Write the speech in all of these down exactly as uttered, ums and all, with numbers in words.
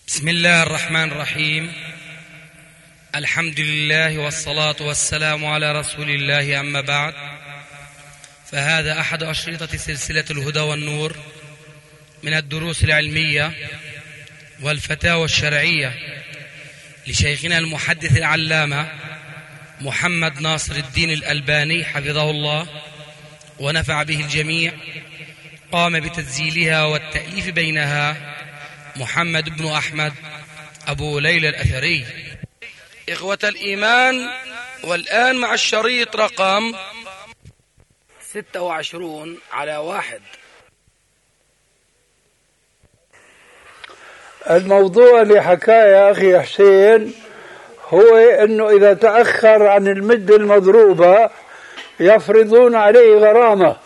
بسم الله الرحمن الرحيم. الحمد لله والصلاة والسلام على رسول الله، أما بعد، فهذا أحد أشرطة سلسلة الهدى والنور من الدروس العلمية والفتاوى الشرعية لشيخنا المحدث العلامة محمد ناصر الدين الألباني حفظه الله ونفع به الجميع. قام بتسجيلها والتأليف بينها محمد بن أحمد أبو ليلى الأثري. إخوة الإيمان، والآن مع الشريط رقم ستة وعشرون على واحد. الموضوع اللي حكاه يا أخي حسين هو أنه إذا تأخر عن المدة المضروبة يفرضون عليه غرامة،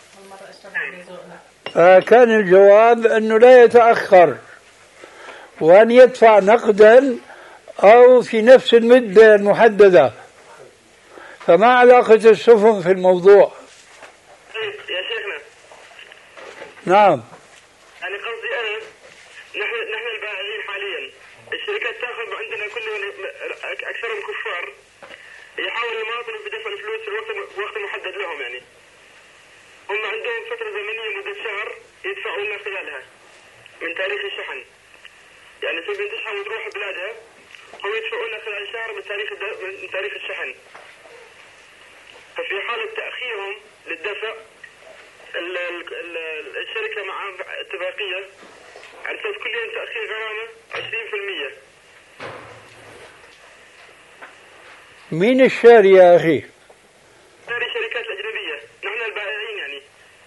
فكان الجواب أنه لا يتأخر وأن يدفع نقدا أو في نفس المدة المحددة. فما علاقة السفن في الموضوع؟ يا شيخنا، نعم، يعني قصدي أنا نحن نحن البائعين حاليا، الشركات تأخذ عندنا كلهم أكثرهم كفار، يحاول المواطن بدفع الفلوس في وقت وقت محدد لهم. يعني هم عندهم فترة زمنية مدة شهر يدفعوا لنا خلالها من تاريخ الشحن. يعني تبي تشحن وتروح بلادها، هم يدفعوا لنا خلال شهر من تاريخ من تاريخ الشحن. ففي حالة تأخيرهم للدفع ال ال الشركة مع اتفاقية على أساس كل يوم تأخير غرامة عشرين بالمئة. مين الشاري يا أخي؟ شاري الشركات الأجنبية، نحن البائعين. يعني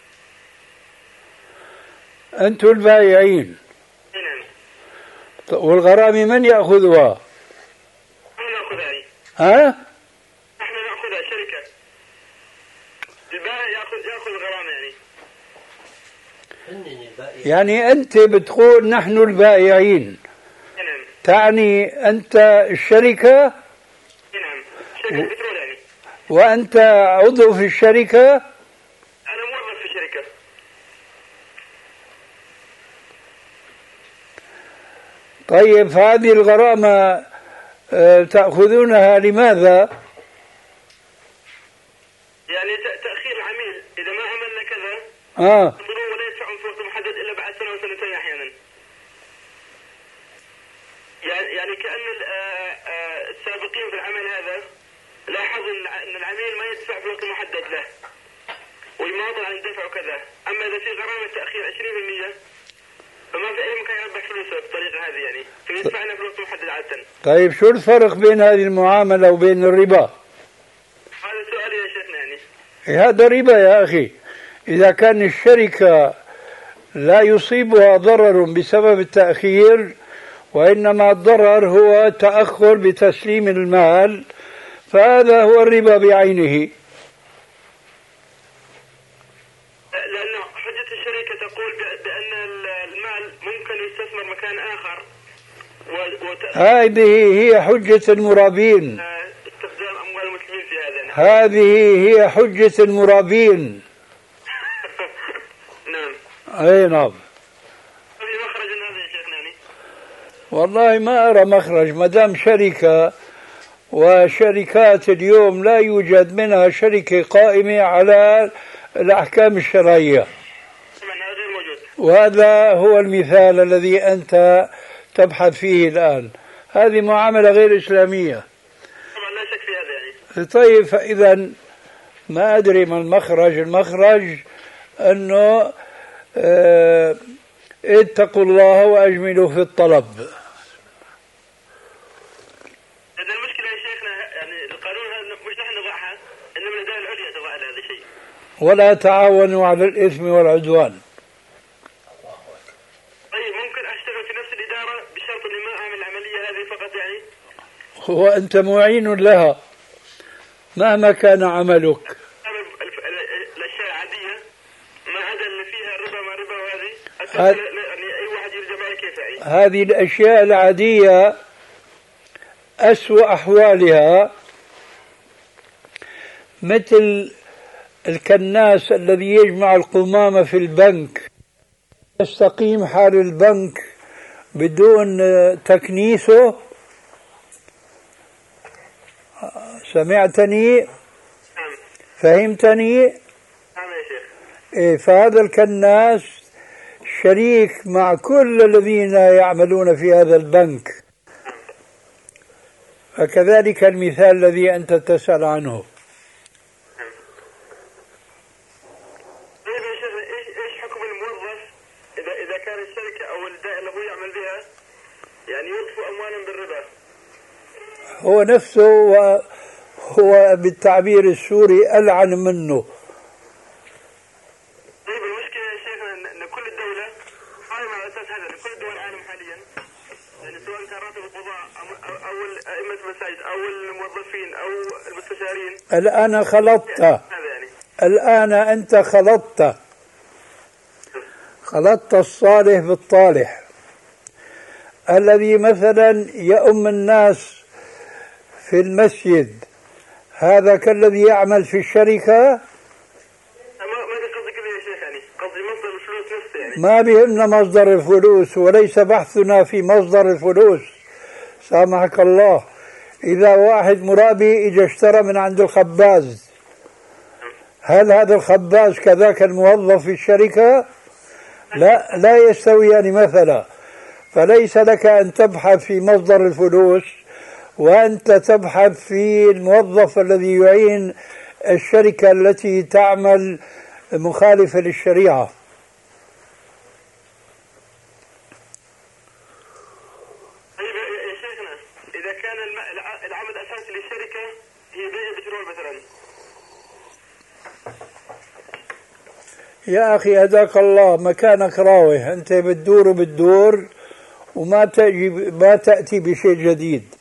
أنتم البائعين. نعم. والغرامة من يأخذها؟ نحن نأخذها. يعني ها؟ نحن نأخذها الشركة، البائع يأخذ يأخذ الغرامة. يعني يعني أنت بتقول نحن البائعين، نعم. تعني أنت الشركة؟ نعم، شركة بترول. يعني وأنت عضو في الشركة؟ أنا موظف في شركة. طيب، هذه الغرامة تأخذونها لماذا؟ يعني تأخير العميل إذا ما عملنا كذا آه. ولا يدفعون في وقت محدد إلا بعد سنة وسنتين أحيانا. يعني يعني كأن السابقين في العمل هذا لاحظوا أن العميل ما يدفع في وقت محدد له ويماطل عن الدفع وكذا. أما إذا في غرامة تأخير عشرين بالمئة فما في أي مكان يربح فلوسه بالطريقة هذه، يعني فيدفعنا في وقت محدد عادة. طيب، شو الفرق بين هذه المعاملة وبين الربا؟ هذا سؤالي يا شيخنا. يعني هذا ربا يا أخي. إذا كان الشركة لا يصيبها ضرر بسبب التأخير، وإنما الضرر هو تأخر بتسليم المال، فهذا هو الربا بعينه. لأن حجة الشركة تقول بأن المال ممكن يستثمر مكان آخر، هذه هي حجة المرابين. استخدام أموال المسلمين في هذا. هذه هي حجة المرابين. نعم. أي نعم. في مخرج هذا يا شيخنا؟ يعني والله ما أرى مخرج، ما دام شركة، وشركات اليوم لا يوجد منها شركة قائمة على الأحكام الشرعية، وهذا هو المثال الذي أنت تبحث فيه الآن. هذه معاملة غير إسلامية. طبعا لا شك في هذا. يعني طيب، فإذا ما أدري ما المخرج. المخرج أنه اه اتقوا الله وأجملوا في الطلب. هذا المشكلة يا شيخنا. يعني القانون هذا مش نحن نضعها، إنما الإدارة العليا تضع هذا الشيء. ولا تعاونوا على الإثم والعدوان. طيب، ممكن أشتغل في نفس الإدارة بشرط إني ما أعمل العملية هذه فقط؟ يعني هو أنت معين لها مهما كان عملك. الأشياء العادية ما عدا اللي فيها ربا ما ربا، وهذه هذ... يعني أي واحد يرجع معي كيف يعني. هذه الأشياء العادية أسوأ أحوالها مثل الكناس الذي يجمع القمامة في البنك، يستقيم حال البنك بدون تكنيسه. سمعتني؟ نعم. فهمتني؟ نعم يا شيخ. إيه، فهذا الكناس شريك مع كل الذين يعملون في هذا البنك. فكذلك المثال الذي أنت تسأل عنه. طيب يا شيخ، ايش ايش حكم الموظف اذا اذا كان الشركه او الدائره اللي هو يعمل بها يعني يطفو اموالا بالربا؟ هو نفسه هو بالتعبير السوري ألعن منه. طيب المشكله يا شيخ ان كل الدوله قائمه على اساس هذا، كل دول العالم حاليا يعني سواء كان راتب القضاء او او ائمه المساجد او الموظفين او المستشارين. الآن خلطت، هذا يعني الآن أنت خلطت خلطت الصالح بالطالح. الذي مثلا يؤم الناس في المسجد هذا كالذي يعمل في الشركة. ما ما قصدي كذا يا شيخ، يعني قصدي مصدر الفلوس نفسه يعني. ما بيهمنا مصدر الفلوس، وليس بحثنا في مصدر الفلوس سامحك الله. إذا واحد مرابي إجا اشترى من عند الخباز، هل هذا الخباز كذاك الموظف في الشركة؟ لا، لا يستويان مثلا. فليس لك أن تبحث في مصدر الفلوس وأنت تبحث في الموظف الذي يعين الشركة التي تعمل مخالفة للشريعة. طيب يا شيخنا، إذا كان العمل الأساسي للشركة هي بيع بترول مثلا. يا أخي هداك الله، مكانك راوح، أنت بتدور وبتدور وما تأتي ما تأتي بشيء جديد.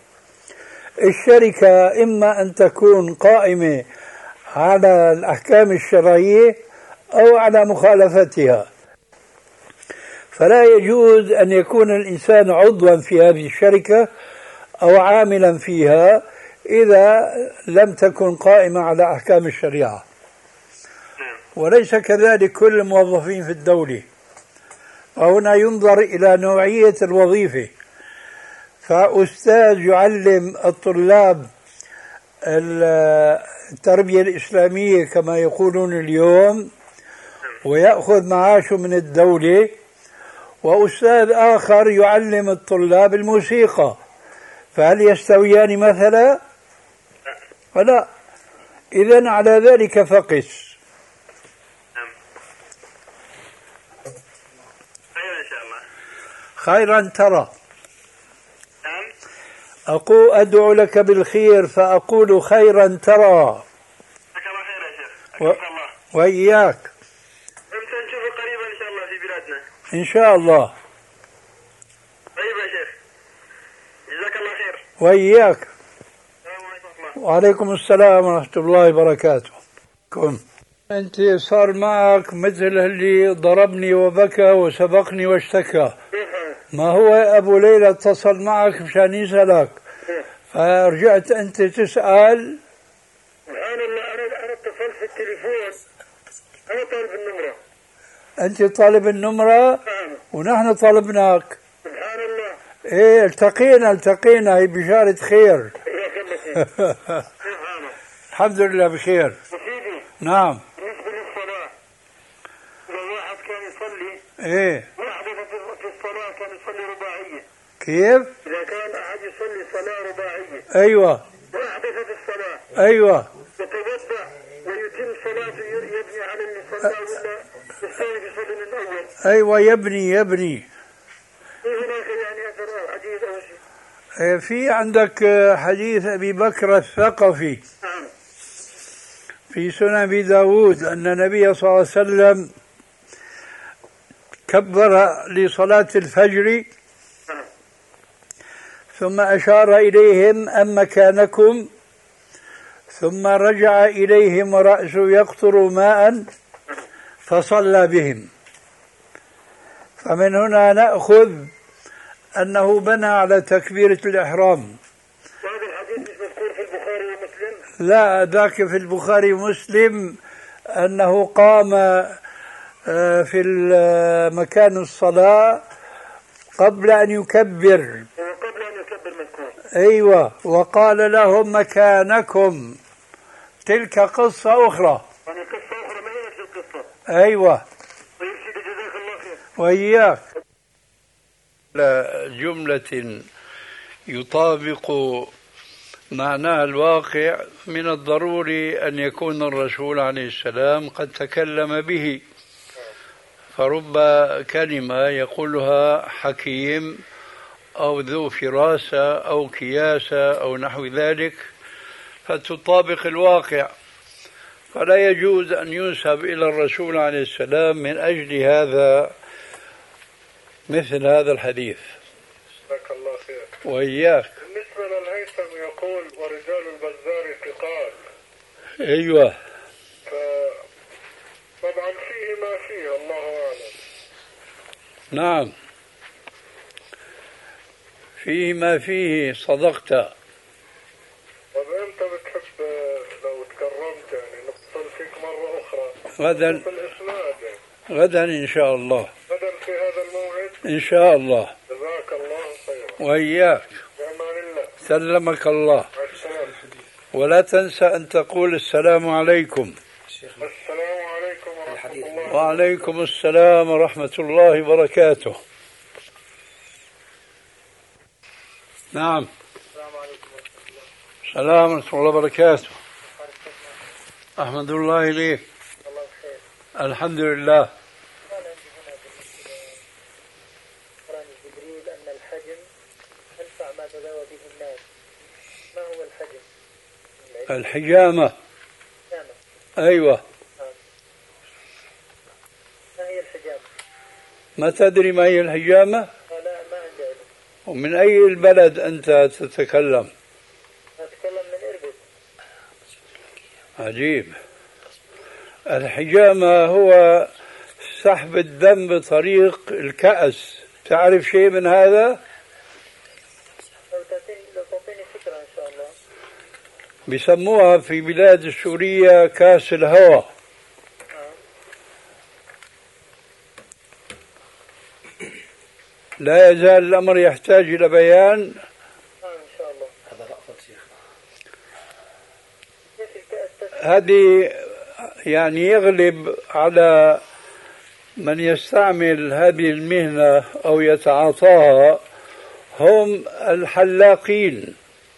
الشركة إما أن تكون قائمة على الأحكام الشرعية أو على مخالفتها، فلا يجوز أن يكون الإنسان عضوا في هذه الشركة أو عاملا فيها إذا لم تكن قائمة على أحكام الشريعة. وليس كذلك كل الموظفين في الدولة. وهنا ينظر إلى نوعية الوظيفة. فأستاذ يعلم الطلاب التربية الإسلامية كما يقولون اليوم ويأخذ معاشه من الدولة، وأستاذ آخر يعلم الطلاب الموسيقى، فهل يستويان مثلا؟ فلا. إذن على ذلك فقس. خيرا ترى. أقول أدعو لك بالخير فأقول خيرا ترى. جزاك الله خير يا شيخ. و... الله. وإياك. امتى نشوفه قريبا إن شاء الله في بلادنا. إن شاء الله. طيب يا شيخ. جزاك الله خير. وإياك. السلام عليكم. وعليكم السلام ورحمة الله وبركاته. كم. أنت صار معك مثل اللي ضربني وبكى وسبقني واشتكى. ما هو أبو ليلى اتصل معك مشان يسألك فرجعت أنت تسأل. سبحان الله، أنا أنا اتصلت في التليفون، أنا طالب النمرة. أنت طالب النمرة؟ نعم. ونحن طلبناك. سبحان الله. إيه التقينا التقينا هي بشارة خير. الحمد لله بخير. سيدي. نعم. بالنسبة للصلاة، إذا واحد كان يصلي. إيه. في الصلاة كان يصلي رباعية. كيف؟ إذا كان أحد يصلي صلاة رباعية. أيوة. وأحدث في الصلاة. أيوة. يتوضأ ويتم صلاته، يبني على اللي صلى ولا يستوي في صلاة الأول. أيوة يبني يبني. في هناك يعني أثر حديث أو شيء. إيه في عندك حديث أبي بكر الثقفي. نعم. في سنن أبي داود أن النبي صلى الله عليه وسلم كبر لصلاة الفجر ثم أشار إليهم أن مكانكم، ثم رجع إليهم ورأسه يقطر ماء فصلى بهم. فمن هنا نأخذ أنه بنى على تكبيرة الإحرام. وهذا الحديث مش مذكور في البخاري ومسلم؟ لا، ذاك في البخاري ومسلم أنه قام في مكان الصلاة قبل أن يكبر. وقبل أن يكبر مذكور. أيوة. وقال لهم مكانكم. تلك قصة أخرى. يعني قصة أخرى ما هي نفس القصة. أيوة. طيب سيدي جزاك الله خير. وإياك. جملة يطابق معناها الواقع من الضروري أن يكون الرسول عليه السلام قد تكلم به، فرب كلمة يقولها حكيم أو ذو فراسة أو كياسة أو نحو ذلك فتطابق الواقع، فلا يجوز أن ينسب إلى الرسول عليه السلام من أجل هذا مثل هذا الحديث. جزاك الله خير. وإياك. بالنسبة للهيثم يقول ورجال البزار ثقات. أيوة. طبعا فيه ما فيه الله أعلم. نعم فيه ما فيه، صدقت. طب أنت بتحب لو تكرمت يعني نتصل فيك مرة أخرى غدا في الإسناد يعني. غدا إن شاء الله. غدا في هذا الموعد إن شاء الله. جزاك الله خيرا. وإياك. بأمان الله. سلمك الله. السلام. ولا تنسى أن تقول السلام عليكم. السلام عليكم ورحمة الله. وعليكم السلام ورحمة الله وبركاته. نعم. السلام عليكم ورحمة الله. السلام ورحمة الله وبركاته. أحمد الله إليك. الله بخير. الحمد لله. قال عندي هنا بالنسبة لقرآن جبريل أن الحجم أنفع ما تداوى به الناس. ما هو الحجم؟ الحجامة. حجامة. أيوة. ما هي الحجامة؟ ما تدري ما هي الحجامة؟ لا ما عندي علم. ومن أي البلد أنت تتكلم؟ أتكلم من إربد. عجيب. الحجامة هو سحب الدم بطريق الكأس. تعرف شيء من هذا؟ لو تعطيني لو تعطيني فكرة إن شاء الله. بيسموها في بلاد السورية كاس الهوى. لا يزال الأمر يحتاج إلى بيان. آه إن شاء الله. هذا رأفت شيخ. هذه يعني يغلب على من يستعمل هذه المهنة أو يتعاطاها هم الحلاقين.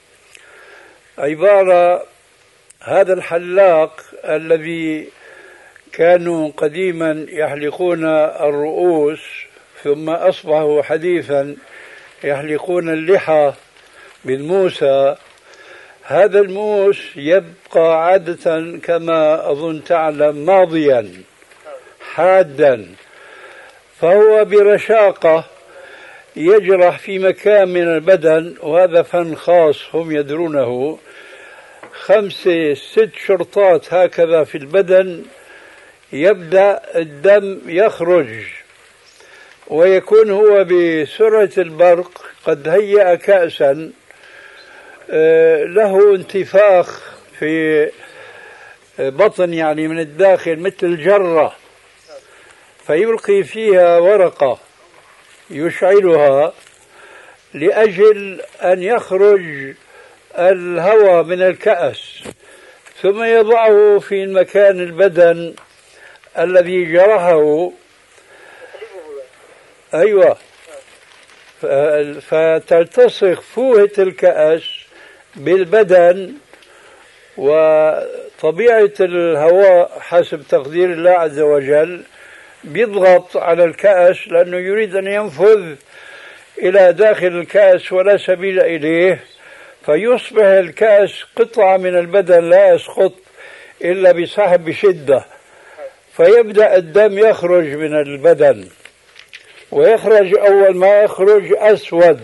عبارة هذا الحلاق الذي كانوا قديما يحلقون الرؤوس ثم أصبحوا حديثا يحلقون اللحى بالموسى، هذا الموس يبقى عادة كما أظن تعلم ماضيا حادا، فهو برشاقة يجرح في مكان من البدن، وهذا فن خاص هم يدرونه، خمسة ست شرطات هكذا في البدن، يبدأ الدم يخرج ويكون هو بسرعة البرق قد هيأ كأسا له انتفاخ في بطن يعني من الداخل مثل الجرة، فيلقي فيها ورقة يشعلها لأجل أن يخرج الهواء من الكأس، ثم يضعه في مكان البدن الذي جرحه. أيوة. فتلتصق فوهة الكأس بالبدن، وطبيعة الهواء حسب تقدير الله عز وجل بيضغط على الكأس لأنه يريد أن ينفذ إلى داخل الكأس ولا سبيل إليه، فيصبح الكأس قطعة من البدن لا يسقط إلا بسحب بشدة، فيبدأ الدم يخرج من البدن، ويخرج أول ما يخرج أسود،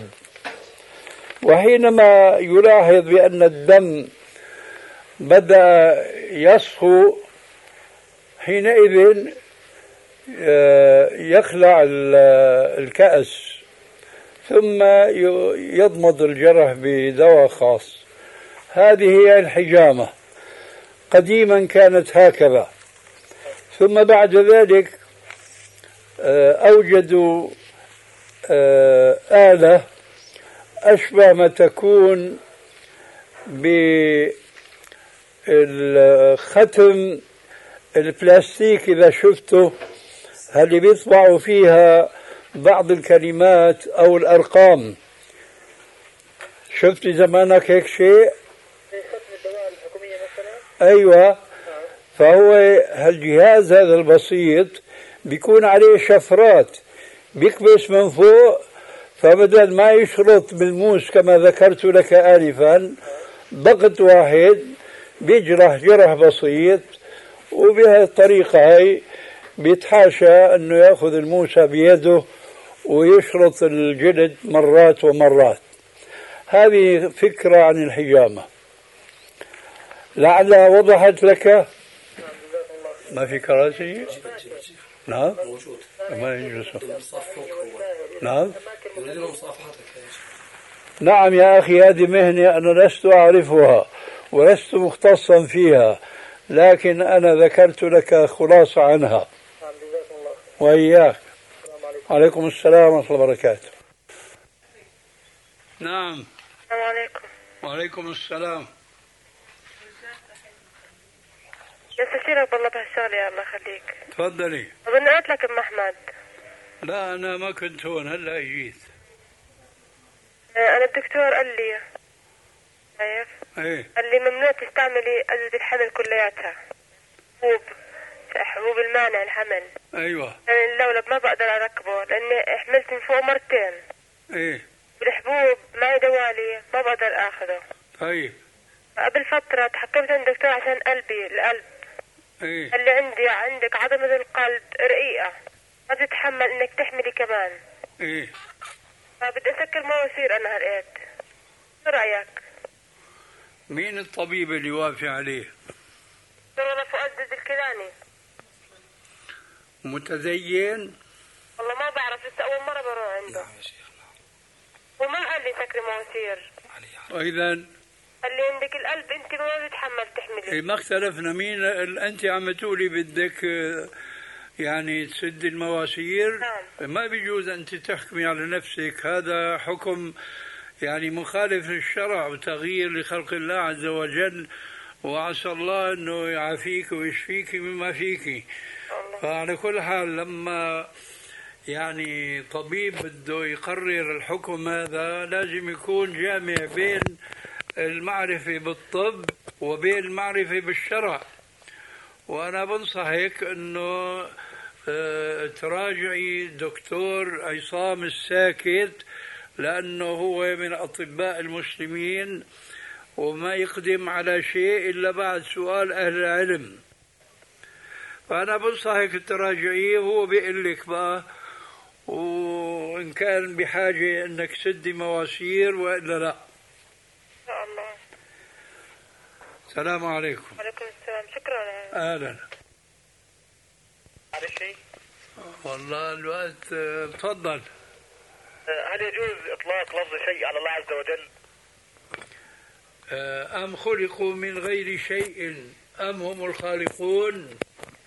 وحينما يلاحظ بأن الدم بدأ يصفو حينئذ يخلع الكأس ثم يضمد الجرح بدواء خاص. هذه هي الحجامة، قديما كانت هكذا، ثم بعد ذلك أوجدوا آلة أشبه ما تكون بالختم البلاستيك إذا شفته، اللي بيطبعوا فيها بعض الكلمات أو الأرقام. شفت زمانك هيك شيء؟ أيوة. فهو هالجهاز هذا البسيط بيكون عليه شفرات، بيكبس من فوق، فبدل ما يشرط بالموس كما ذكرت لك آنفا ضغط واحد بيجرح جرح بسيط، وبهذه الطريقة هاي بيتحاشى أنه يأخذ الموسى بيده ويشرط الجلد مرات ومرات. هذه فكرة عن الحجامة، لعلها وضحت لك. ما في كراسي؟ نعم موجود. ما يجلس. نعم نعم يا أخي، هذه مهنة أنا لست أعرفها ولست مختصا فيها، لكن أنا ذكرت لك خلاصة عنها. وإياك. عليكم السلام ورحمة الله وبركاته. نعم. السلام عليكم. وعليكم السلام. يستشيرك بالله بهالشغلة يا الله يخليك. تفضلي. أظن قلت لك أم أحمد. لا أنا ما كنت هون، هلا جيت. أنا الدكتور قال لي شايف؟ إيه؟ قال لي ممنوع تستعملي أجهزة الحمل كلياتها، حبوب حبوب المانع الحمل. أيوة. يعني اللولب ما بقدر أركبه لأني حملت من فوق مرتين. إيه؟ والحبوب معي دوالي ما بقدر آخذه. طيب. قبل فترة تحكمت عند الدكتور عشان قلبي القلب. إيه؟ قال لي عندي عندك عضلة القلب رقيقة ما تتحمل إنك تحملي كمان. إيه؟ فبدي أسكر مواسير أنا هالقيت. شو رأيك؟ مين الطبيب اللي وافي عليه؟ والله فؤاد الكيلاني. متدين؟ والله ما بعرف، لسه أول مرة بروح عنده. نعم يا شيخ. وما قال لي سكري مواسير. وإذا قال لي عندك القلب أنت ما بتتحمل تحملي. إيه ما اختلفنا. مين أنت عم تقولي بدك يعني تسد المواسير؟ نعم. ما بيجوز أنت تحكمي على نفسك، هذا حكم يعني مخالف للشرع وتغيير لخلق الله عز وجل، وعسى الله أنه يعافيك ويشفيك مما فيك. فعلى كل حال لما يعني طبيب بده يقرر الحكم هذا لازم يكون جامع بين المعرفة بالطب وبين المعرفة بالشرع. وأنا بنصحك أنه تراجعي دكتور عصام الساكت، لأنه هو من أطباء المسلمين وما يقدم على شيء إلا بعد سؤال أهل العلم. فأنا بنصحك تراجعيه، هو بيقول لك بقى وإن كان بحاجة أنك سدي مواسير وإلا لا. إن شاء الله. السلام عليكم. وعليكم السلام. شكرا. أهلا. هذا الشيء والله الوقت. تفضل. هل يجوز إطلاق لفظ شيء على الله عز وجل؟ أم خلقوا من غير شيء أم هم الخالقون؟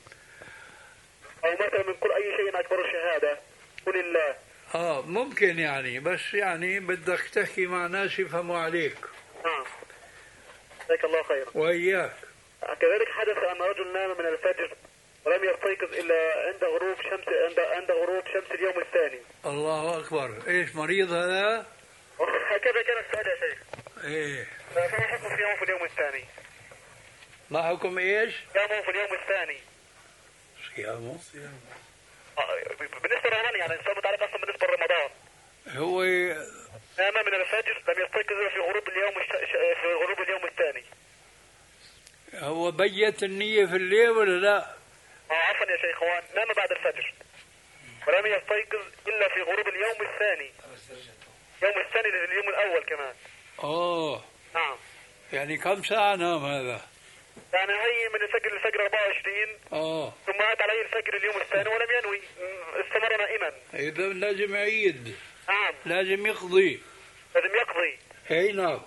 أو مثلا من كل أي شيء أكبر شهادة قل الله. آه ممكن يعني، بس يعني بدك تحكي مع ناس يفهموا عليك. نعم. جزاك الله خير. وإياك. كذلك حدث أن رجل نام من الفجر ولم يستيقظ إلا عند غروب شمس عند عند غروب شمس اليوم الثاني. الله أكبر. إيش مريض هذا؟ هكذا كان السؤال يا شيخ. إيه. فما حكم صيامه في اليوم الثاني؟ ما حكم إيش؟ صيامه في اليوم الثاني. صيامه؟ بالنسبة لرمضان يعني السؤال متعلق أصلا بالنسبة لرمضان. هو نام من الفجر لم يستيقظ إلا في غروب اليوم الش... في غروب اليوم الثاني. هو بيت النية في الليل ولا لا؟ اه عفوا يا شيخ، هو نام بعد الفجر ولم يستيقظ إلا في غروب اليوم الثاني. يوم الثاني لليوم الأول كمان. أوه. نعم. يعني كم ساعة نام هذا؟ يعني هي من الفجر للفجر أربعة وعشرين. اه. ثم أتى عليه الفجر اليوم الثاني ولم ينوي، استمر نائما. إذا لازم يعيد. نعم. لازم يقضي. لازم يقضي. اي نعم.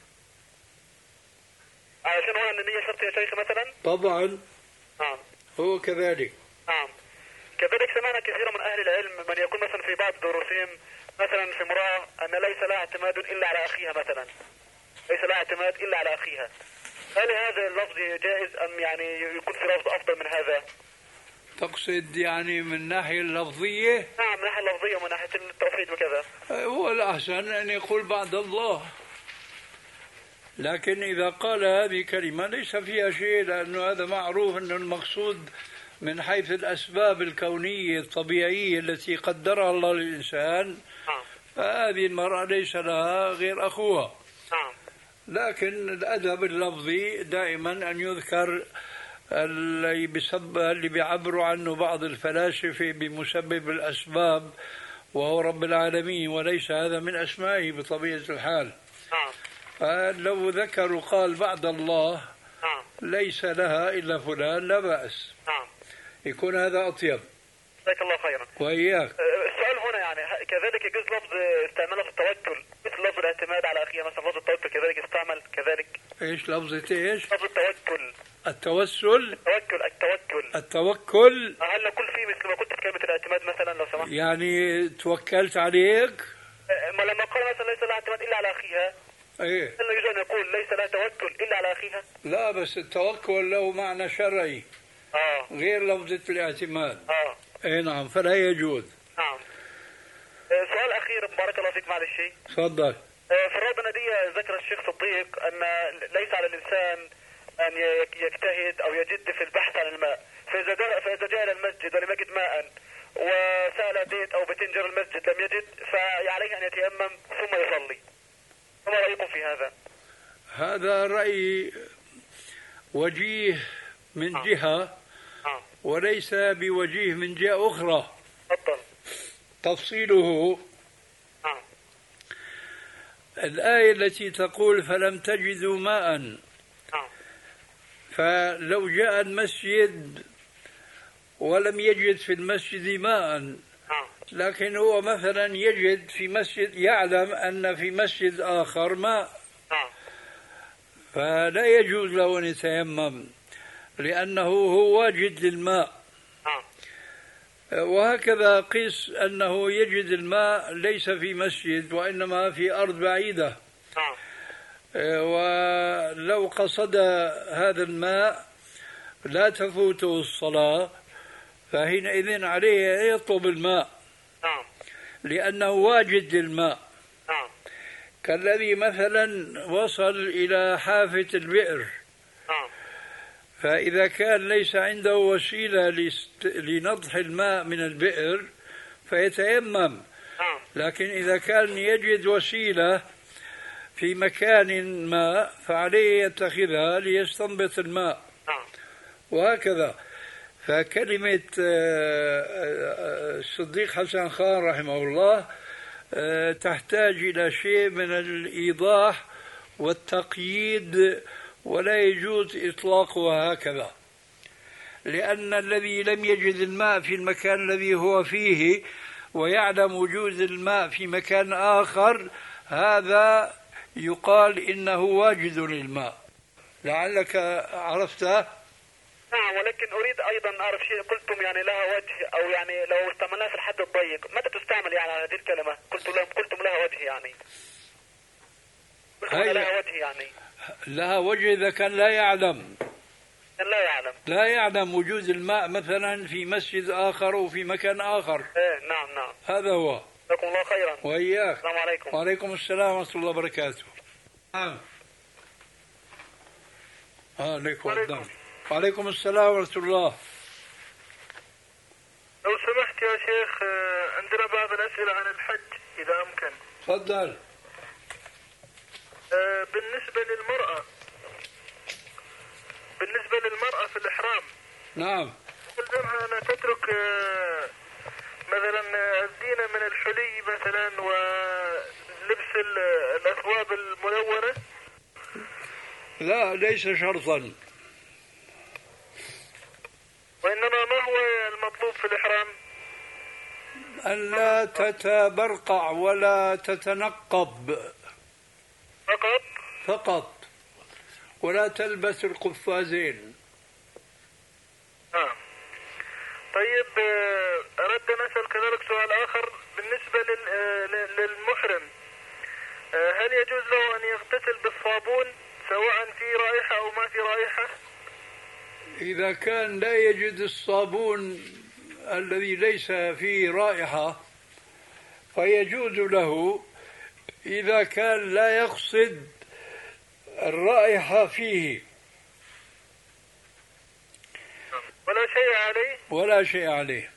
علشان هو أن النية شرط يا شيخ مثلا؟ طبعا. نعم. هو كذلك. نعم. كذلك سمعنا كثيرا من أهل العلم من يكون مثلا في بعض دروسهم مثلا في امرأة أن ليس لها اعتماد إلا على أخيها مثلا، ليس لها اعتماد إلا على أخيها، هل هذا اللفظ جائز أم يعني يكون في لفظ أفضل من هذا؟ تقصد يعني من الناحية اللفظية؟ نعم، من ناحية اللفظية ومن ناحية التوحيد وكذا. هو الأحسن أن يقول بعد الله، لكن إذا قال هذه كلمة ليس فيها شيء، لأنه هذا معروف أنه المقصود من حيث الأسباب الكونية الطبيعية التي قدرها الله للإنسان، نعم. فهذه المرأة ليس لها غير أخوها. نعم. لكن الأدب اللفظي دائما أن يذكر اللي بسبب اللي بيعبروا عنه بعض الفلاسفة بمسبب الأسباب وهو رب العالمين، وليس هذا من أسمائه بطبيعة الحال. نعم. فلو ذكروا قال بعد الله نعم. ليس لها إلا فلان لا بأس، نعم. يكون هذا أطيب. جزاك الله خيرا. وإياك. السؤال هنا يعني كذلك يجوز لفظ استعماله في التوكل مثل لفظ الاعتماد على أخيها، مثلا لفظ التوكل كذلك يستعمل كذلك؟ إيش لفظة إيش؟ لفظ التوكل. التوسل. التوكل التوكل. التوكل. هل نقول فيه مثل ما قلت في كلمة الاعتماد مثلا لو سمحت؟ يعني توكلت عليك؟ ما لما قال مثلا ليس لها اعتماد إلا على أخيها، ايه، هل يجوز أن يقول ليس لها توكل إلا على أخيها؟ لا، بس التوكل له معنى شرعي آه. غير لفظة الاعتماد. آه. ايه نعم، فلا يجوز. نعم. آه، سؤال أخير بارك الله فيك معلش. تفضل. آه، في الروضة الندية ذكر الشيخ صديق أن ليس على الإنسان أن يجتهد أو يجد في البحث عن الماء، فإذا جاء فإذا جاء إلى المسجد ولم يجد ماء وسأل بيت أو بتنجر المسجد لم يجد، فعليه أن يتيمم ثم يصلي. فما رأيكم في هذا؟ هذا رأي وجيه من آه. جهة آه. وليس بوجيه من جهة أخرى. تفضل. تفصيله آه. الآية التي تقول فلم تجدوا ماء، آه. فلو جاء المسجد ولم يجد في المسجد ماء، آه. لكن هو مثلا يجد في مسجد، يعلم أن في مسجد آخر ماء، آه. فلا يجوز له أن يتيمم لأنه هو واجد للماء. آه. وهكذا قيس أنه يجد الماء ليس في مسجد وإنما في أرض بعيدة، آه. ولو قصد هذا الماء لا تفوته الصلاة، فحينئذ عليه أن يطلب الماء آه. لأنه واجد للماء. آه. كالذي مثلا وصل إلى حافة البئر، آه. فإذا كان ليس عنده وسيلة لنضح الماء من البئر فيتيمم، آه. لكن إذا كان يجد وسيلة في مكان ما فعليه يتخذها ليستنبط الماء. آه. وهكذا. فكلمة الصديق حسن خان رحمه الله تحتاج إلى شيء من الإيضاح والتقييد، ولا يجوز إطلاقها هكذا، لأن الذي لم يجد الماء في المكان الذي هو فيه ويعلم وجود الماء في مكان آخر، هذا يقال إنه واجد للماء. لعلك عرفته؟ نعم، ولكن أريد أيضا أعرف شيء. قلتم يعني لها وجه، أو يعني لو استعملناها في الحد الضيق متى تستعمل يعني هذه الكلمة؟ قلت لهم قلتم لها وجه يعني قلتم لها وجه يعني لها وجه إذا كان لا يعلم لا يعلم لا يعلم وجود الماء مثلا في مسجد آخر وفي مكان آخر. إيه نعم نعم. هذا هو. جزاكم الله خيرا. وإياك. السلام عليكم. وعليكم السلام ورحمة الله وبركاته. نعم. عليكم. وعليكم السلام ورحمة الله. لو سمحت يا شيخ، عندنا بعض الأسئلة عن الحج إذا أمكن. تفضل. بالنسبة للمرأة بالنسبة للمرأة في الإحرام، نعم، تلزمها أن تترك مثلا الزينة من الحلي مثلا ولبس الأثواب الملونة؟ لا، ليس شرطا، وإنما ما هو المطلوب في الإحرام؟ أن لا تتبرقع ولا تتنقب فقط فقط، ولا تلبس القفازين. آه. طيب، أردت أن أسأل كذلك سؤال آخر بالنسبة للمحرم، هل يجوز له أن يغتسل بالصابون سواء في رائحة أو ما في رائحة؟ إذا كان لا يجد الصابون الذي ليس فيه رائحة فيجوز له، إذا كان لا يقصد الرائحة فيه ولا شيء عليه ولا شيء عليه.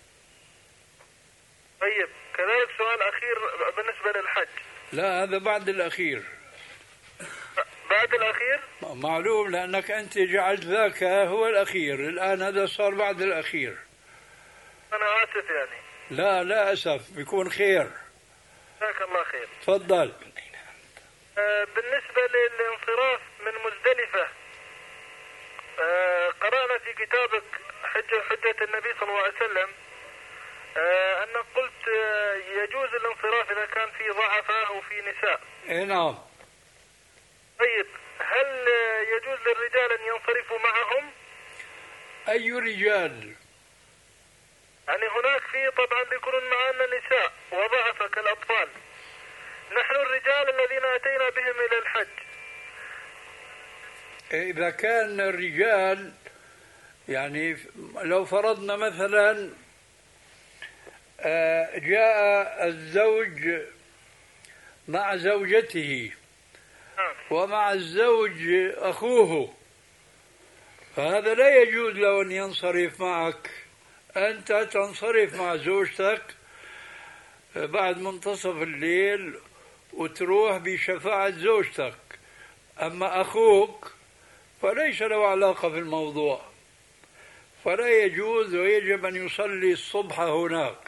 طيب كذلك سؤال أخير بالنسبة للحج. لا هذا بعد الأخير. بعد الأخير؟ معلوم، لأنك أنت جعلت ذاك هو الأخير، الآن هذا صار بعد الأخير. أنا آسف يعني. لا لا أسف، بيكون خير. جزاك الله خير. تفضل. آه بالنسبة للانصراف من مزدلفة، آه قرأنا في كتابك حجة حجة النبي صلى الله عليه وسلم آه أنك قلت آه يجوز الانصراف إذا كان في ضعفاء أو في نساء. إيه نعم. طيب هل آه يجوز للرجال أن ينصرفوا معهم؟ أي رجال؟ يعني هناك في طبعا بيكونون معنا نساء وضعفاء كالأطفال، نحن الرجال الذين أتينا بهم إلى الحج. إذا كان الرجال يعني لو فرضنا مثلا جاء الزوج مع زوجته ومع الزوج أخوه، فهذا لا يجوز له أن ينصرف معك، أنت تنصرف مع زوجتك بعد منتصف الليل وتروح بشفاعة زوجتك. أما أخوك فليس له علاقة في الموضوع، فلا يجوز ويجب أن يصلي الصبح هناك.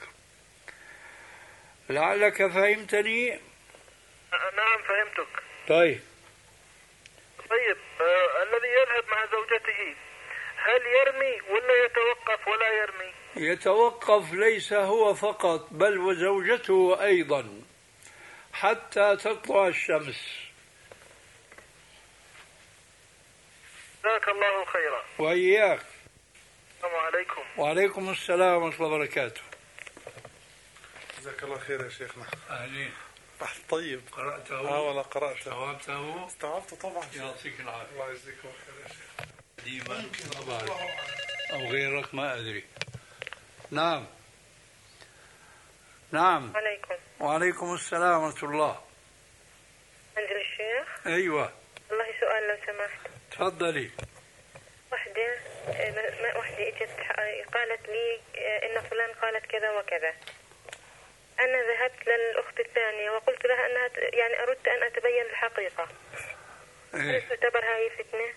لعلك فهمتني؟ نعم فهمتك. طيب طيب آه الذي يذهب مع زوجته هل يرمي ولا يتوقف ولا يرمي؟ يتوقف، ليس هو فقط بل وزوجته أيضا حتى تطلع الشمس. جزاك الله خيرا. وإياك. السلام عليكم. وعليكم السلام ورحمة الله وبركاته. جزاك الله خير يا شيخنا. أهلين. بحث طيب. قرأته؟ اه والله قرأته. استوعبته؟ استوعبته طبعا. يعطيك العافية. الله يجزيكم خير يا شيخ. ديما أو غيرك ما أدري. نعم نعم. عليكم. وعليكم السلام ورحمة الله. عند الشيخ. أيوة. والله سؤال لو سمحت. تفضلي. وحدة وحدة اجت قالت لي ان فلان قالت كذا وكذا، انا ذهبت للاخت الثانية وقلت لها انها يعني اردت ان اتبين الحقيقة. إيه؟ هل تعتبر هاي فتنة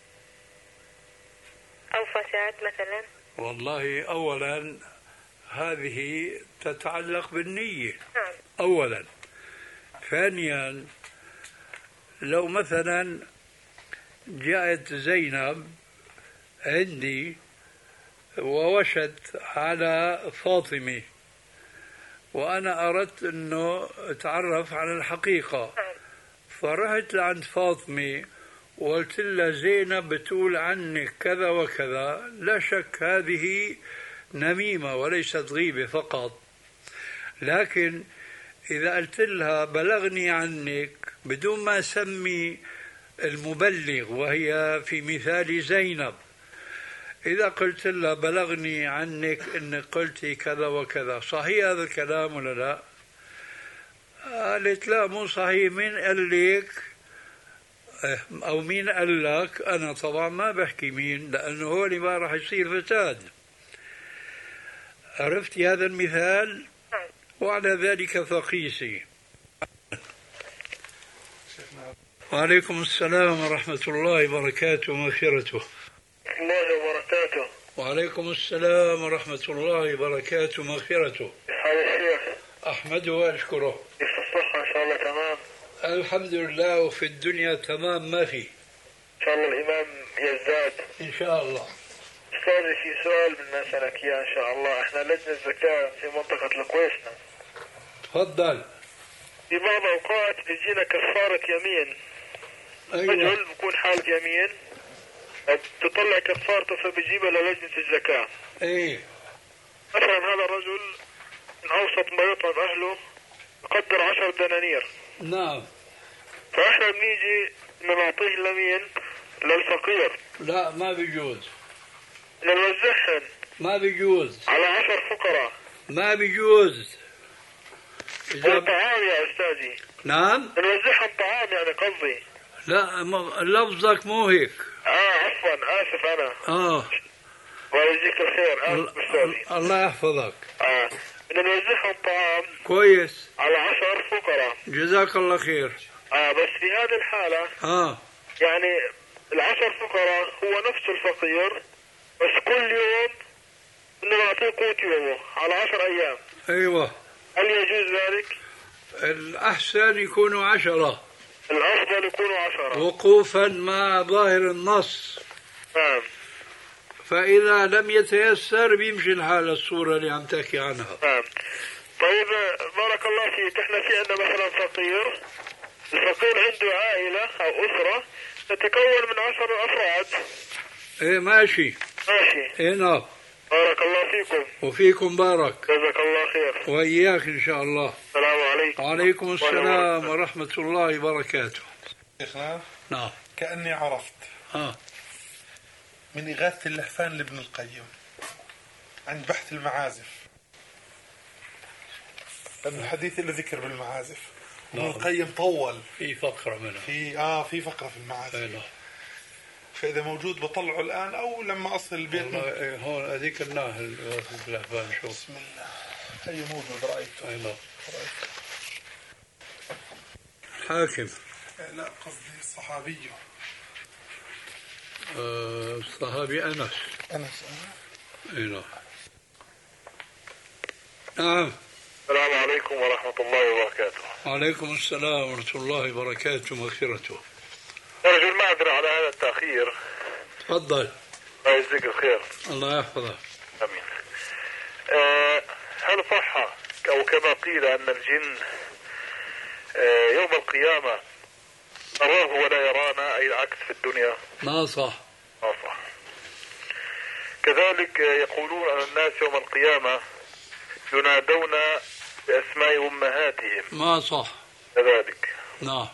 او فساد مثلا؟ والله اولا هذه تتعلق بالنية. نعم. اولا. ثانيا لو مثلا جاءت زينب عندي ووشت على فاطمة وأنا أردت أنه أتعرف على الحقيقة، فرحت لعند فاطمة وقلت لها زينب بتقول عنك كذا وكذا، لا شك هذه نميمة وليست غيبة فقط. لكن إذا قلت لها بلغني عنك بدون ما أسمي المبلغ، وهي في مثال زينب، إذا قلت لها بلغني عنك أنك قلتي كذا وكذا، صحيح هذا الكلام ولا لا؟ قالت لا مو صحيح. مين قال لك أو مين قال لك؟ أنا طبعا ما بحكي مين، لأنه هو اللي ما راح يصير فساد. عرفتي هذا المثال؟ وعلى ذلك فقيسي. وعليكم السلام ورحمة الله وبركاته ومغفرته. الله وبركاته. وعليكم السلام ورحمة الله وبركاته ومغفرته. هذا الشيخ أحمده وأشكره. كيف الصحة؟ إن شاء الله تمام. الحمد لله، وفي الدنيا تمام ما في. إن شاء الله الإمام يزداد. إن شاء الله. أستاذي في سؤال بدنا نسألك إياه إن شاء الله. إحنا لجنة زكاة في منطقة القويسنا. تفضل. في بعض الأوقات بيجينا كفارة يمين. أيوة. رجل بكون حالة يمين تطلع كفارته فبيجيبها للجنة الزكاة. إيه. مثلا هذا الرجل من أوسط ما يطعم أهله يقدر عشر دنانير. نعم. فإحنا بنيجي نعطيه لمين؟ للفقير. لا ما بيجوز. نوزعهن. ما بيجوز. على عشر فقراء. ما بيجوز. إذا طعام يا أستاذي. نعم. نوزعهم طعام يعني قصدي. لا لفظك مو هيك. اه عفوا آسف أنا. اه. ويجزيك الخير. آسف أستاذي. الله يحفظك. اه نوزعهم طعام. كويس. على عشر فقراء. جزاك الله خير. اه بس في هذه الحالة. اه. يعني العشر فقراء هو نفس الفقير بس كل يوم انه نعطيه قوت يومه على عشر ايام. ايوه. هل يجوز ذلك؟ الأحسن يكونوا عشرة. الأفضل يكونوا عشرة. وقوفا مع ظاهر النص. نعم. فإذا لم يتيسر بيمشي الحال الصورة اللي عم تحكي عنها. نعم. طيب بارك الله فيك، احنا في عندنا مثلا فقير، الفقير عنده عائلة أو أسرة تتكون من عشر أفراد. ايه ماشي. ماشي. ايه نعم. بارك الله فيكم. وفيكم بارك. جزاك الله خير. وإياك إن شاء الله. السلام عليكم. وعليكم السلام ورحمة الله وبركاته. شيخنا نعم. كأني عرفت. ها. من إغاثة اللهفان لابن القيم عند بحث المعازف، لأن الحديث له ذكر بالمعازف. ابن القيم طول في فقرة منها. في آه في فقرة في المعازف. فإذا موجود بطلعه الآن أو لما أصل البيت. والله هون هذيك الناهل في اللهفان شوف. بسم الله. هي موجود رأيته. أي نعم. حاكم. لا قصدي الصحابي. آه الصحابي أنس. أنس. أي نعم. نعم. السلام عليكم ورحمة الله وبركاته. وعليكم السلام ورحمة الله وبركاته ومغفرته. أرجو المعذرة على هذا التأخير. تفضل. الله يجزيك الخير. الله يحفظك. آمين. أه هل صح أو كما قيل أن الجن أه يوم القيامة نراه ولا يرانا، أي العكس في الدنيا؟ ما صح. ما صح. كذلك يقولون أن الناس يوم القيامة ينادون بأسماء أمهاتهم. ما صح. كذلك. نعم.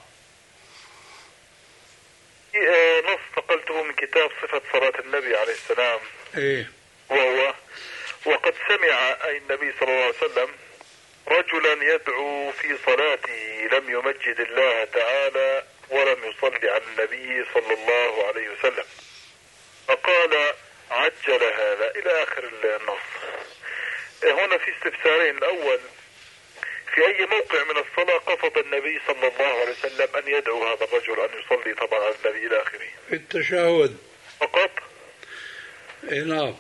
نص نقلته من كتاب صفة صلاة النبي عليه السلام. ايه. وهو وقد سمع أي النبي صلى الله عليه وسلم رجلا يدعو في صلاته لم يمجد الله تعالى ولم يصلي على النبي صلى الله عليه وسلم، فقال عجل هذا إلى آخر النص. هنا في استفسارين. الأول، في أي موقع من الصلاة قصد النبي صلى الله عليه وسلم أن يدعو هذا الرجل أن يصلي طبعا على النبي إلى آخره؟ في التشهد فقط. اي نعم.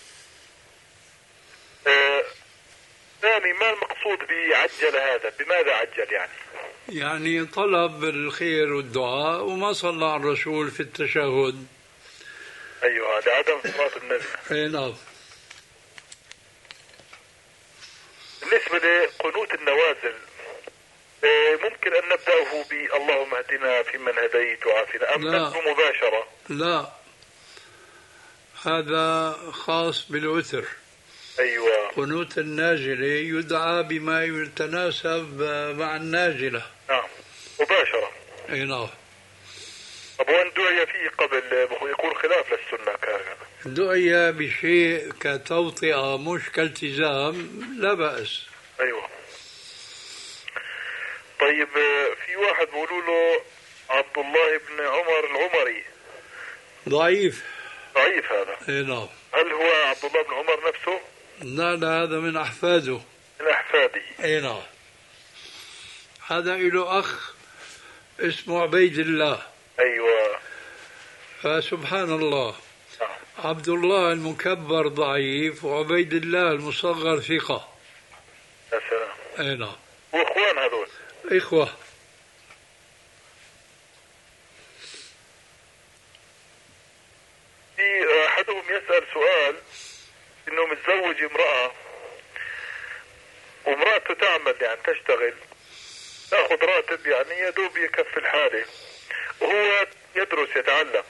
آه، ثاني، ما المقصود بعجل هذا؟ بماذا عجل يعني؟ يعني طلب الخير والدعاء وما صلى على الرسول في التشهد. أيوة، لعدم صلاة النبي. اي نعم. بالنسبة لقنوت النوازل، ممكن أن نبدأه باللهم اهدنا فيمن هديت وعافنا، أم نبدأ مباشرة؟ لا، هذا خاص بالوتر. أيوة. قنوت النازلة يدعى بما يتناسب مع النازلة. نعم، مباشرة. اي نعم. طب وين دعي فيه قبل يكون خلاف للسنة كذا؟ دعي بشيء كتوطئة مش كالتزام لا بأس. أيوة. طيب، في واحد بيقولوا له عبد الله بن عمر العمري ضعيف. ضعيف هذا؟ اي نعم. هل هو عبد الله بن عمر نفسه؟ لا لا، هذا من أحفاده. من أحفاده. اي نعم. هذا له أخ اسمه عبيد الله. أيوة. فسبحان الله، نعم. عبد الله المكبر ضعيف وعبيد الله المصغر ثقة. يا سلام. اي نعم. واخوان هذول؟ إخوة. في أحدهم يسأل سؤال إنه متزوج امرأة وامرأته تعمل يعني تشتغل، تأخذ راتب يعني يدوب يكفي الحالة، وهو يدرس يتعلم،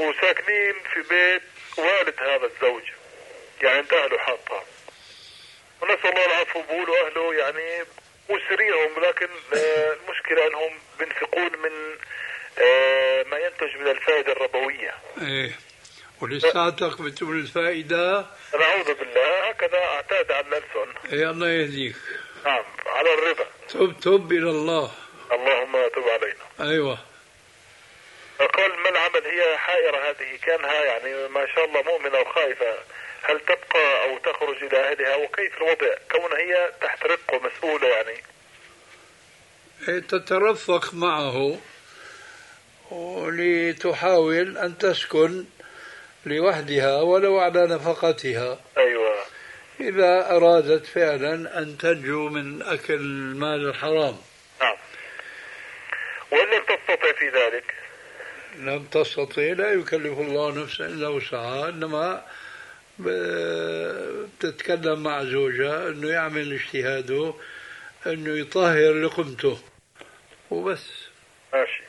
وساكنين في بيت والد هذا الزوج، يعني انت أهله حاطها. ونسأل الله العفو. بقولوا أهله يعني مسريهم، لكن المشكلة أنهم بينفقون من ما ينتج من الفائدة الربوية. إيه، ولساتك بتقول الفائدة. نعوذ بالله، هكذا اعتاد على الألسن. إيه، الله يهديك. نعم، على الربا. تب تب إلى الله. اللهم تب علينا. أيوة. قال ما العمل؟ هي حائرة هذه، كانها يعني ما شاء الله مؤمنة وخائفة، هل تبقى أو تخرج إلى أهلها؟ وكيف الوضع كونها هي تحت رقه مسؤولة يعني؟ تترفق معه ولتحاول أن تسكن لوحدها ولو على نفقتها. أيوة. إذا أرادت فعلا أن تنجو من أكل المال الحرام. نعم. وإن لم تستطع في ذلك؟ لم تستطع، لا يكلف الله نفسا إلا وسعها، إنما بتتكلم مع زوجها أنه يعمل اجتهاده أنه يطهر لقمته وبس. ماشي.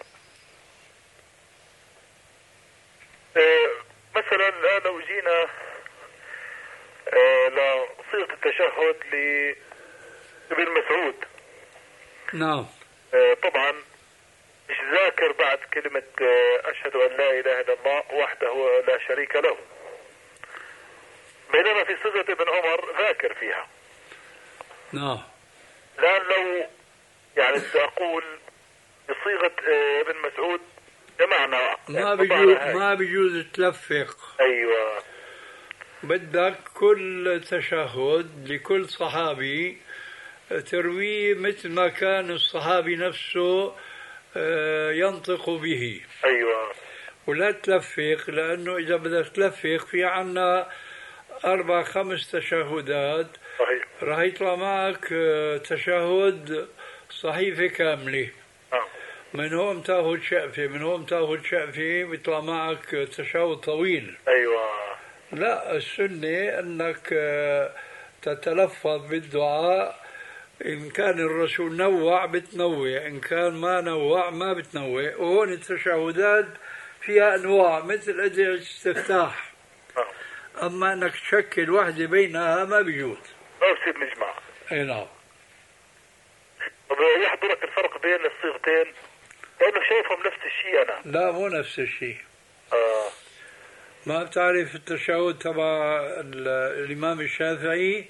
اه مثلا الآن لو جينا اه لصيغة التشهد لابن مسعود. نعم. اه طبعا مش ذاكر بعد كلمة اه أشهد أن لا إله إلا الله وحده لا شريك له، بينما في صيغة ابن عمر ذاكر فيها. نعم. الآن لو يعني أقول بصيغة اه ابن مسعود جمعنا ما بيجوز ما بيجوز تلفق. أيوة. بدك كل تشهد لكل صحابي ترويه مثل ما كان الصحابي نفسه ينطق به. أيوة. ولا تلفق، لأنه إذا بدك تلفق في عنا أربع خمس تشهدات. صحيح. راح يطلع معك تشهد صحيفة كاملة. آه. من هون تاخذ شقفة، من هون تاخذ شقفة، بيطلع معك تشهد طويل. أيوة. لا، السنة أنك تتلفظ بالدعاء. إن كان الرسول نوع بتنوع، إن كان ما نوع ما بتنوع. وهون التشهدات فيها أنواع مثل أدعية الاستفتاح. آه. أما أنك تشكل واحدة بينها ما بيجوز. ما بصير نجمع. أي نعم. طب يحضرك الفرق بين الصيغتين؟ لأنه شايفهم نفس الشيء أنا. لا، مو نفس الشيء. آه. ما بتعرف التشهد تبع الإمام الشافعي؟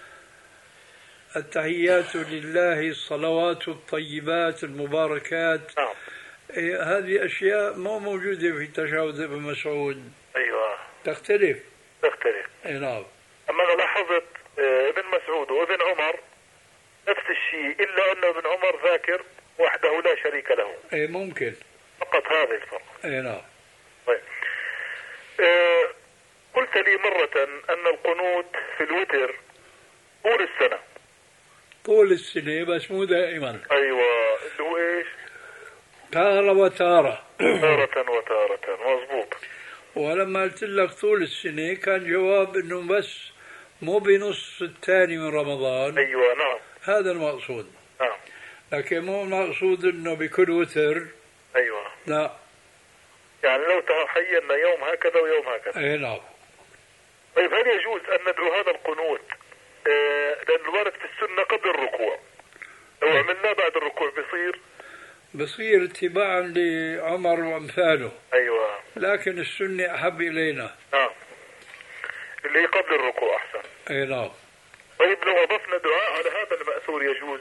التحيات لله، الصلوات الطيبات المباركات. نعم. إيه، هذه أشياء مو موجودة في تشهد ابن مسعود. أيوة. تختلف. تختلف. اي نعم. أما أنا لاحظت ابن مسعود وابن عمر نفس الشيء، إلا أن ابن عمر ذاكر وحده لا شريك له. اي ممكن. فقط هذا الفرق. اي نعم. طيب. أه قلت لي مرة أن القنوت في الوتر طول السنة. طول السنة بس مو دائما. أيوة. اللي هو إيش؟ تارة وتارة. تارة وتارة. مظبوط. ولما قلت لك طول السنة كان جواب إنه بس مو بنص الثاني من رمضان. أيوة. نعم. هذا المقصود. نعم. لكن مو المقصود إنه بكل وتر. أيوة. لا. يعني لو تخيلنا يوم هكذا ويوم هكذا. اي نعم. طيب هل يجوز أن ندعو هذا القنوت آه لأن الوارد في السنة قبل الركوع، لو عملناه بعد الركوع بصير؟ بصير اتباعا لعمر وامثاله. أيوة. لكن السنة أحب إلينا. نعم. اللي قبل الركوع أحسن. اي نعم. طيب لو أضفنا دعاء على هذا المأثور يجوز؟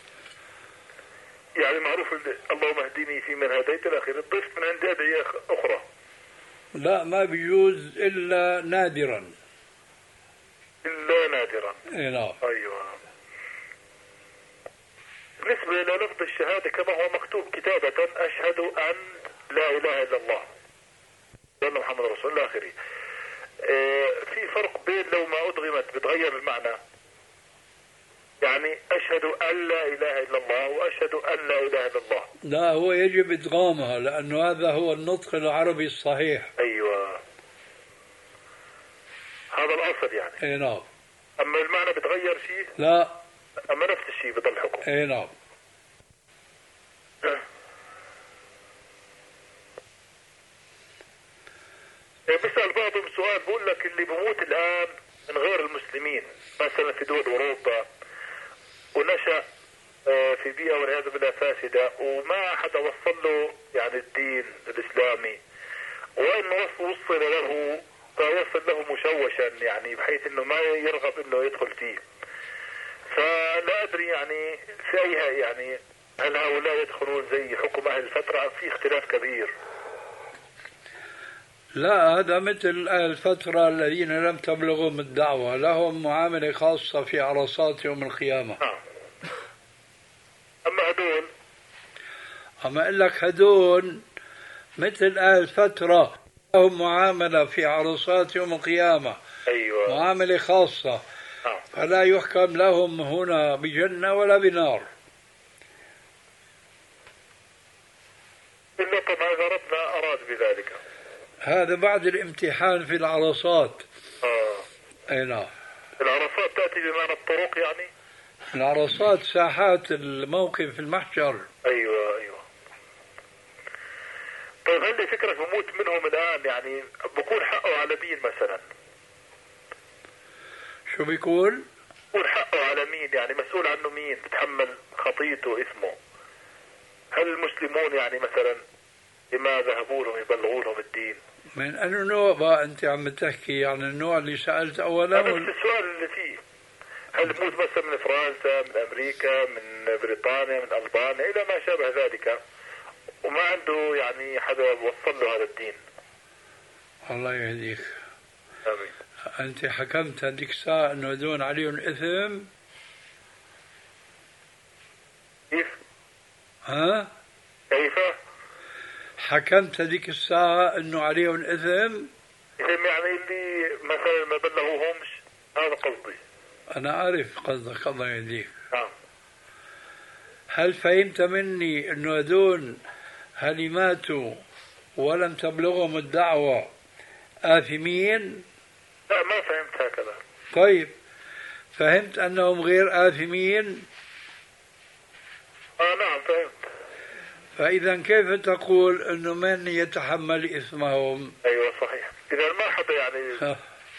يعني معروف اللهم اهدني في من هديت الأخير، الضيف من عند أدعية أخرى. لا، ما بيجوز إلا نادرا. إلا نادرا. اي نعم. أيوة. بالنسبة للفظ الشهادة كما هو مكتوب كتابة أشهد أن لا إله إلا الله وأن محمد رسول الله آخره، اه في فرق بين لو ما أدغمت بتغير المعنى؟ يعني أشهد أن لا إله إلا الله وأشهد أن لا إله إلا الله. لا، هو يجب إدغامها لأنه هذا هو النطق العربي الصحيح. أيوة. هذا الأصل يعني. اي نعم. أما المعنى بتغير شيء؟ لا. أما نفس الشيء بضل حكم. اي نعم. أه. بسأل بعضهم سؤال، بقول لك اللي بموت الآن من غير المسلمين مثلا مثلا في دول أوروبا ونشأ في بيئة والعياذ بالله فاسدة وما حدا وصل له يعني الدين الإسلامي، وإنه وصل له فيصل له مشوشا يعني بحيث إنه ما يرغب إنه يدخل فيه. فلا أدري يعني في أي يعني هل هؤلاء يدخلون زي حكم أهل الفترة أم في اختلاف كبير؟ لا، هذا مثل الفترة الذين لم تبلغهم الدعوة لهم معاملة خاصة في عرصات يوم القيامة. آه. أما هدول أما أقول لك هدول مثل أهل فترة لهم معاملة في عرصات يوم القيامة. أيوة. معاملة خاصة. آه. فلا يحكم لهم هنا بجنة ولا بنار. إلا طبعا إذا ربنا أراد بذلك. هذا بعد الامتحان في العرصات. آه. أي نعم. العرصات تأتي بمعنى الطرق يعني؟ العرصات ساحات الموقف في المحشر. أيوة أيوة. طيب عندي فكرة بموت منهم الآن يعني بكون حقه على مين مثلا؟ شو بيقول؟ بكون حقه على مين يعني مسؤول عنه مين بتحمل خطيته اسمه؟ هل المسلمون يعني مثلا لما ذهبوا لهم يبلغوا لهم الدين؟ من أنه نوع بقى أنت عم تحكي عن النوع اللي سألت أولا؟ نفس السؤال اللي فيه. هل بموت مثلا من فرنسا من أمريكا من بريطانيا من ألبانيا إلى ما شابه ذلك وما عنده يعني حدا وصل له هذا الدين؟ الله يهديك. آمين. أنت حكمت هذيك الساعة أنه دون عليهم إثم؟ كيف؟ ها؟ كيف؟ حكمت هذيك الساعة أنه عليهم إثم؟ إثم يعني اللي مثلا ما بلغوهمش، هذا قصدي. أنا أعرف قصدك الله يهديك. نعم. هل فهمت مني أنه هدول هل ماتوا ولم تبلغهم الدعوة آثمين؟ لا ما فهمت هكذا. طيب فهمت أنهم غير آثمين؟ آه نعم فهمت. فإذا كيف تقول أنه من يتحمل إثمهم؟ أيوة صحيح. إذا ما حدا يعني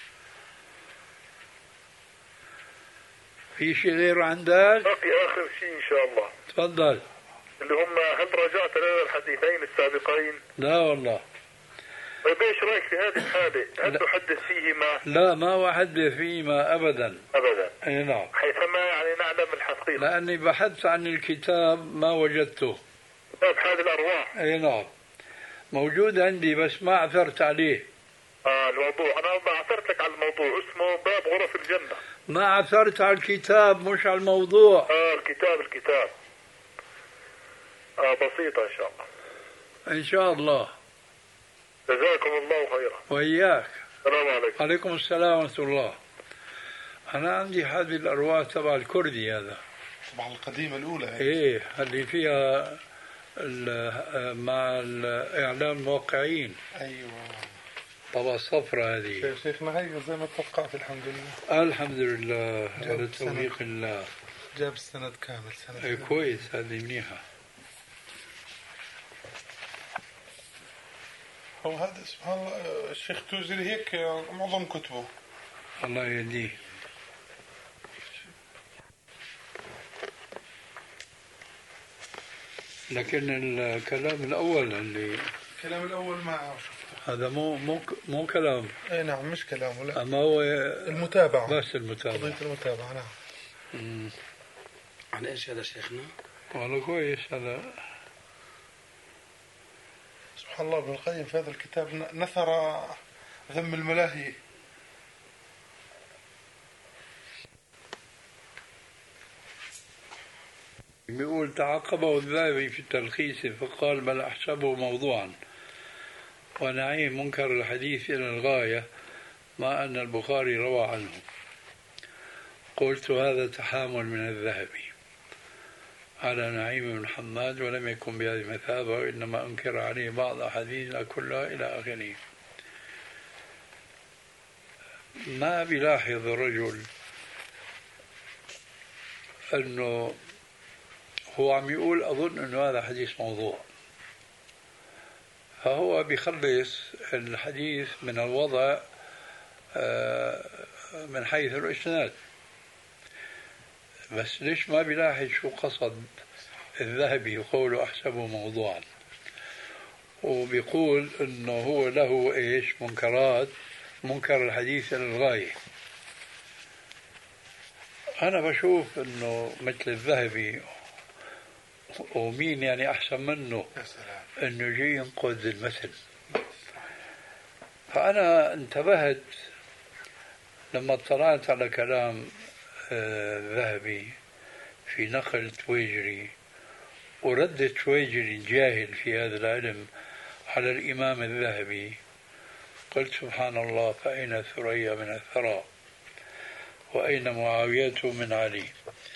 في شيء غير عندك؟ باقي آخر شيء إن شاء الله. تفضل. اللي هم هل رجعت لنا الحديثين السابقين؟ لا والله. طيب ايش رايك في هذه الحالة؟ هل تحدث فيهما؟ لا ما أحدث فيهما أبدا. أبدا. أي نعم. حيثما يعني نعلم الحقيقة. لأني بحثت عن الكتاب ما وجدته. كتاب هذه الأرواح. أي نعم. موجود عندي بس ما عثرت عليه. آه الموضوع أنا ما عثرت لك على الموضوع اسمه باب غرف الجنة. ما عثرت على الكتاب مش على الموضوع. آه الكتاب الكتاب. آه بسيطة إن شاء الله. إن شاء الله. جزاكم الله خيرا. وإياك. السلام عليكم. عليكم السلام ورحمة الله. أنا عندي هذه الأرواح تبع الكردي هذا. طبعا القديمة الأولى هي. إيه اللي فيها مع الإعلام الموقعين. أيوة. طبعا الصفرة هذه. يا شيخنا هي زي ما توقعت الحمد لله. الحمد لله على توفيق الله. جاب السند كامل سند. إيه كويس هذه منيحة. هو هذا سبحان الله الشيخ توزري هيك معظم كتبه. الله يهديه. لكن الكلام الأول اللي الكلام الأول ما شفته. هذا مو مو مو كلام. اي نعم مش كلامه لا. أما هو المتابعة. بس المتابعة. قضية المتابعة نعم. امم. عن ايش هذا شيخنا؟ والله كويس هذا. سبحان الله ابن القيم في هذا الكتاب نثر ذم الملاهي. يقول تعقبه الذهبي في التلخيص فقال بل أحسبه موضوعا ونعيم منكر الحديث إلى الغاية ما أن البخاري روى عنه. قلت هذا تحامل من الذهبي على نعيم بن حماد ولم يكن بهذه المثابة وإنما أنكر عليه بعض أحاديث كلها إلى آخره. ما بيلاحظ الرجل أنه هو عم يقول أظن أنه هذا حديث موضوع، فهو بيخلص الحديث من الوضع من حيث الإسناد. بس ليش ما بيلاحظ شو قصد الذهبي يقول أحسبه موضوعا، وبيقول انه هو له ايش منكرات، منكر الحديث للغاية. انا بشوف انه مثل الذهبي ومين يعني احسن منه انه يجي ينقذ المثل. فانا انتبهت لما اطلعت على كلام الذهبي في نقل تويجري ورد تويجري الجاهل في هذا العلم على الإمام الذهبي، قلت سبحان الله، فأين ثريا من الثرى وأين معاوية من علي.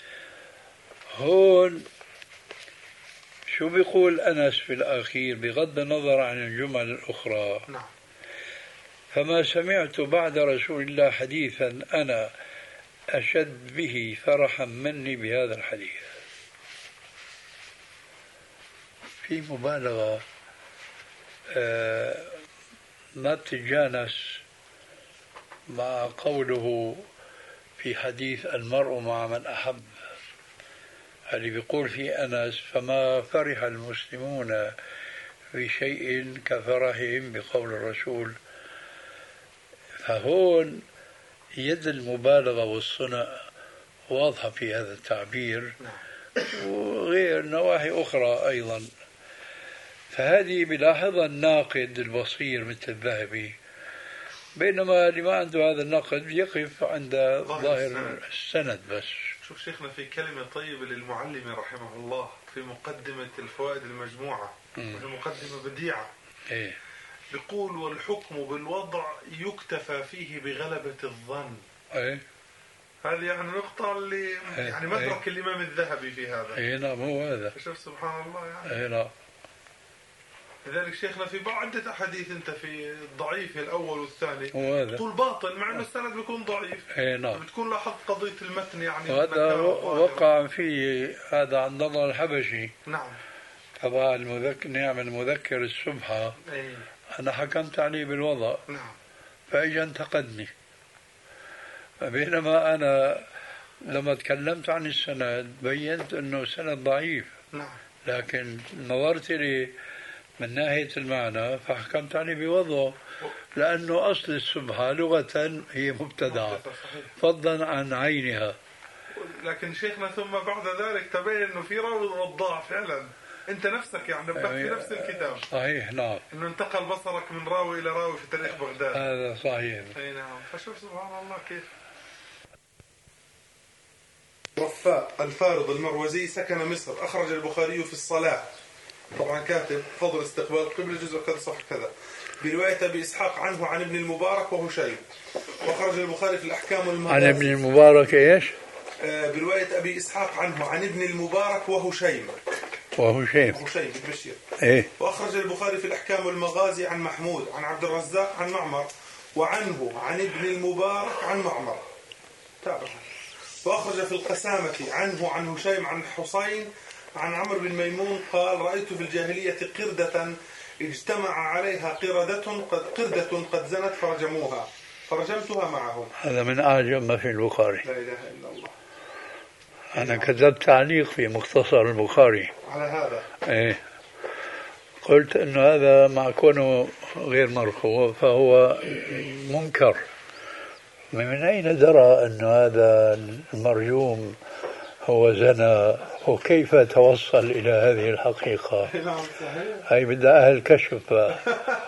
هون شو بيقول أنس في الأخير بغض النظر عن الجمل الأخرى؟ فما سمعت بعد رسول الله حديثا أنا أشد به فرحا مني بهذا الحديث. في مبالغة آه ما بتتجانس مع قوله في حديث المرء مع من أحب، اللي بيقول في أنس فما فرح المسلمون بشيء كفرحهم بقول الرسول. فهون يد المبالغة والصنع واضحة في هذا التعبير، وغير نواحي أخرى أيضا. فهذه بلاحظها الناقد البصير مثل الذهبي، بينما اللي ما عنده هذا النقد يقف عند ظاهر السند بس. شوف شيخنا في كلمة طيبة للمعلم رحمه الله في مقدمة الفوائد المجموعة، مقدمة بديعة، إيه؟ بيقول والحكم بالوضع يكتفى فيه بغلبة الظن. إيه؟ هذه يعني نقطة اللي إيه؟ يعني مدرك إيه؟ الإمام الذهبي في هذا. إيه نعم هو هذا. شوف سبحان الله يعني. إيه نعم. لذلك شيخنا في بعض عدة أحاديث أنت في الضعيف الأول والثاني تقول باطل مع أن السند بيكون ضعيف. إيه نعم. بتكون لاحظت قضية المتن يعني. وهذا وقع فيه هذا عند الله الحبشي. نعم. طبعا المذكر نعم المذكر السبحة. إيه. أنا حكمت عليه بالوضع. نعم. فإجا انتقدني. بينما أنا لما تكلمت عن السند بينت أنه سند ضعيف. نعم. لكن نظرت لي من ناحية المعنى فحكمت عليه بوضعه، لأنه أصل السبحة لغة هي مبتدعة فضلا عن عينها. لكن شيخنا ثم بعد ذلك تبين أنه في راوي وضاع فعلا. أنت نفسك يعني نبهت في نفس الكتاب. صحيح نعم. أنه انتقل بصرك من راوي إلى راوي في تاريخ بغداد. هذا صحيح. أي نعم. فشوف سبحان الله كيف. رفاء الفارض المروزي سكن مصر، أخرج البخاري في الصلاة، طبعا كاتب فضل استقبال القبلة جزء كذا صح كذا، برواية أبي إسحاق عنه عن ابن المبارك وهشيم، وأخرج البخاري في الأحكام والمغازي. عن ابن المبارك إيش؟ آه برواية أبي إسحاق عنه عن ابن المبارك وهشيم. وهشيم. وهشيم بن بشير. إيه. وأخرج البخاري في الأحكام والمغازي عن محمود عن عبد الرزاق عن معمر، وعنه عن ابن المبارك عن معمر. تابع. وأخرج في القسامة عنه عن هشيم عن حسين عن عمرو بن ميمون قال رأيت في الجاهلية قردة اجتمع عليها قردة قد, قردة قد زنت فرجموها فرجمتها معهم. هذا من أعجب ما في البخاري. لا إله إلا الله. أنا كتبت تعليق في مختصر البخاري على هذا. إيه. قلت إنه هذا مع كونه غير مرفوع فهو منكر. من أين درى أن هذا المرجوم هو زنا وكيف توصل إلى هذه الحقيقة؟ هاي بدها أهل كشف.